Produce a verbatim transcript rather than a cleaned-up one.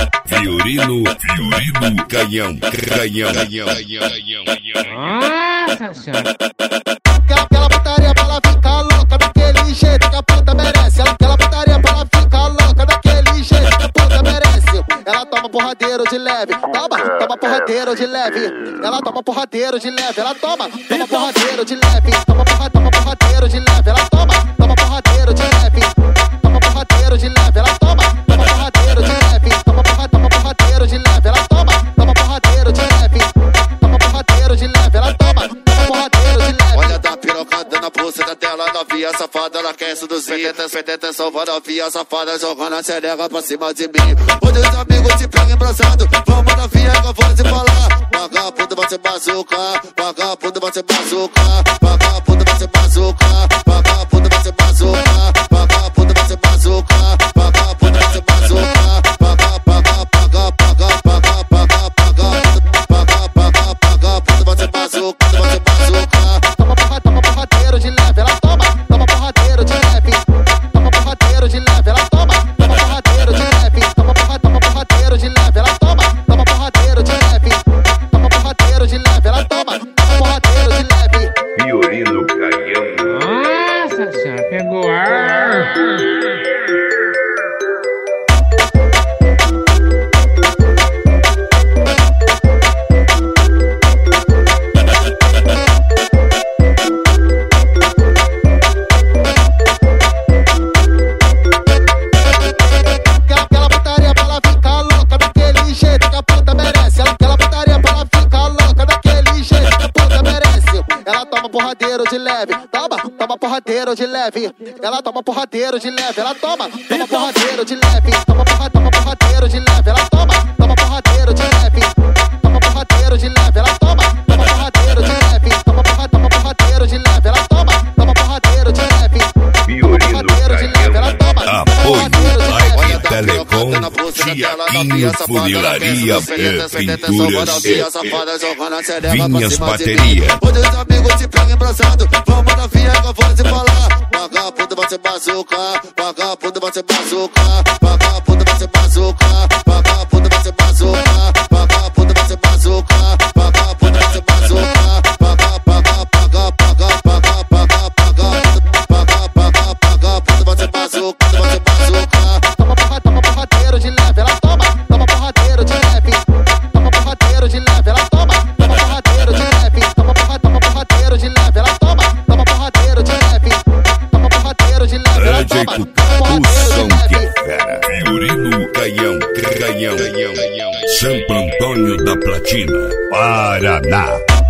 Fiorino, Fiorino, canhão, canhão, canhão, canhão, Nossa senhora. Aquela putaria pra ela ficar louca daquele jeito que a puta merece. Aquela putaria pra ela ficar louca daquele jeito que a puta merece. Ela toma porradeiro de leve, toma, toma porradeiro de leve. Ela toma porradeiro de leve, ela toma, toma porradeiro de leve. Toma porra, toma porradeiro de leve, ela toma, toma porradeiro de leve. Toma porradeiro de leve, ela toma, toma porradeiro de leve. Toma porra, toma porradeiro de leve, ela toma, toma porradeiro de leve. Toma porradeiro de leve, ela toma, toma porradeiro de leve. Olha da pirocada na pulsa dela, novinha safada, ela quer seduzir. Pede atenção, vai novinha safada, jogando a xereca pra cima de mim. Onde os amigos te pegam embraçado, vamos novinha que eu vou te falar. Vagabundo vai ser bazuca, vagabundo vai ser bazuca, vagabundo vai ser bazuca, vagabundo vai ser bazuca, vagabundo vai ser bazuca, vagabundo vai ser bazuca, paga, paga, paga, paga, paga, paga, paga, paga, paga, paga, puta vai ser bazuca, vai ser bazuca. Toma porra, toma porradeiro de leve, ela toma, toma porradeiro de leve. Toma porradeiro de leve, ela toma, toma porradeiro de leve. Toma porra, toma porradeiro de leve, ela toma, toma porradeiro de leve. Toma porradeiro de leve, ela toma, toma porradeiro de leve. Fiorino, canhão. Nossa senhora, pegou ar. Aquela putaria pra ela ficar louca daquele jeito que a puta merece. Aquela putaria pra ela ficar louca daquele jeito que a puta merece. Ela toma porradeiro de leve, toma, toma porradeiro de leve. Ela toma porradeiro de leve, ela toma, toma porradeiro de leve. Toma porra, toma porradeiro de leve, ela toma, toma porradeiro de leve. Toma porradeiro de leve, ela toma, toma porradeiro de leve. Toma porra, toma porradeiro de leve, ela toma, toma porradeiro de leve. Fiorino, Porradeiro de leve, ela toma, toma apoio porradeiro de leve. Live Telecom, Tiaquinho Funilaria e Pinturas e Vinhas Bateria. Onde os amigos te pegam embraçado, vamos novinha que eu vou te falar. Vagabundo vai ser bazuca, vagabundo vai ser bazuca, vagabundo vai ser bazuca, vagabundo vai ser bazuca, vagabundo vai ser bazuca, vagabundo vai ser bazuca, paga, paga, paga, paga, paga, paga, paga, paga, paga, paga, puta vai ser bazuca, vai ser bazuca. Toma porra, toma porradeiro de leve, ela toma, toma porradeiro de leve. Toma porradeiro de leve, ela toma, toma porradeiro de leve. Toma porra, toma porradeiro de leve, ela toma, toma porradeiro de leve. Toma porradeiro de leve, ela Grande toma, toma porradeiro execução de que leve. fera. Fiorino, canhão, canhão, canhão, canhão. Santo Antônio da Platina, Paraná.